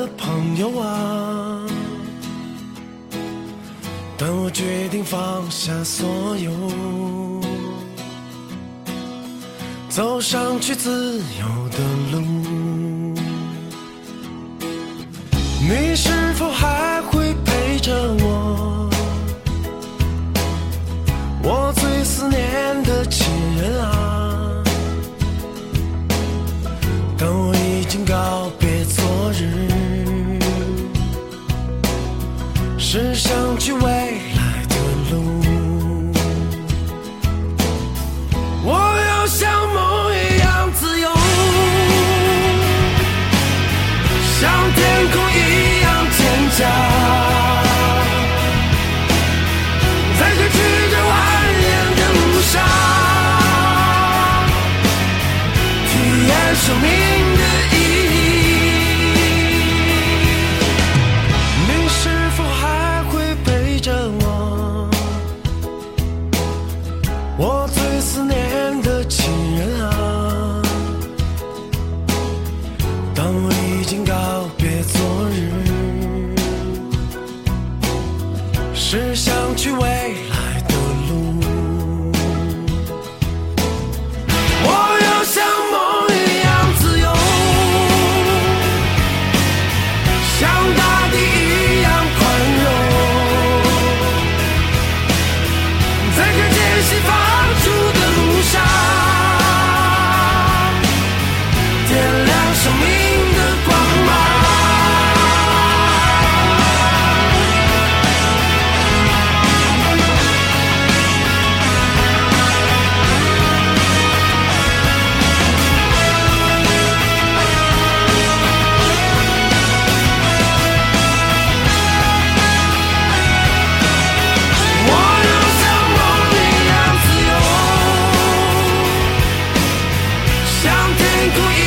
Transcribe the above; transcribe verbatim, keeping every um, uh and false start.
的朋友啊，但我决定放下所有，走上去自由的路。你是否还会陪着我，我最思念的亲人啊，但我已经告别昨日，是想去未来的路。我要像梦一样自由，像天空一样坚强，在这曲折蜿蜒的路上，体验生命的意义。你是否还会陪着我，我最思念的亲人啊，当我已经告别昨日，是想去未来的路。我要像梦一样自由，像大地一样宽容，在这艰辛放逐的路上，点亮生命的光芒。我要像梦一样自由，像天空一